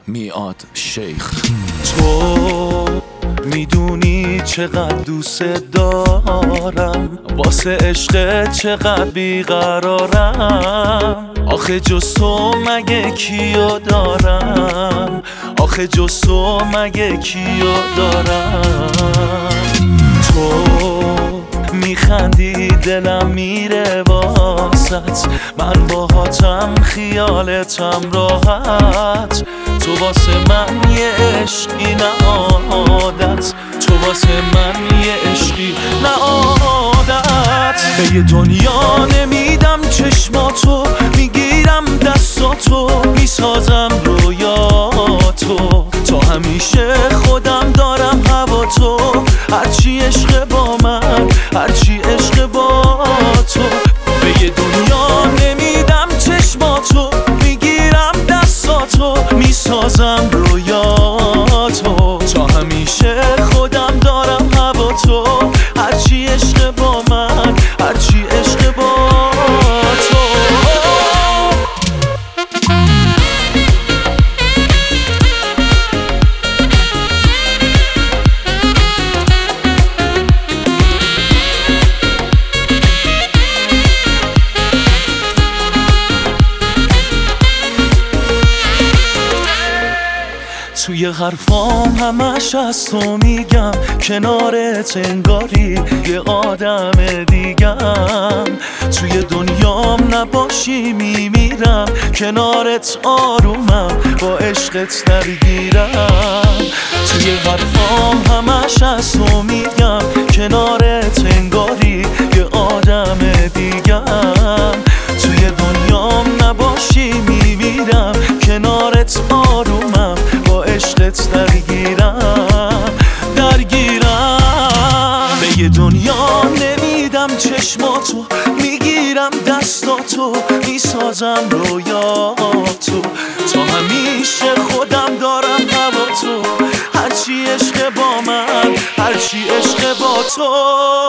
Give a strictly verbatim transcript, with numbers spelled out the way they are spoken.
میاد شیخ. تو میدونی چقدر دوست دارم، واسه عشق چقدر بیقرارم. آخه جز تو مگه کیو دارم، آخه جز تو مگه کیو دارم. تو میخندی دلم میره واسط، من باهاتم خیالتم راحت. تو واسه من یه عشقی نه عادت، تو واسه من یه عشقی نه عادت. به یه دنیا نمیدم چشماتو، میگیرم دستاتو، میسازم رویاتو. تا همیشه خودم دارم هوا تو، هرچی عشق با من، هرچی عشق با تو. به یه دنیا نمیدم چشماتو، میگیرم دستاتو، میسازم رویاتو. تا همیشه خودم دارم هوا تو، هرچی عشق با من، هرچی عشق با تو. توی حرفام همش از تو میگم، کنارت انگاری یه آدم دیگم. توی دنیام نباشی میمیرم، کنارت آرومم، با عشقت درگیرم. توی حرفام همش از تو میگم، کنارت انگاری یه آدم دیگم. توی دنیام نباشی میمیرم، کنارت آرومم، با عشقت درگیرم درگیرم. به یه دنیا نمیدم چشماتو، میگیرم دستاتو، میسازم رویاتو. تا همیشه خودم دارم هوا تو، هرچی عشق با من، هرچی عشق با تو.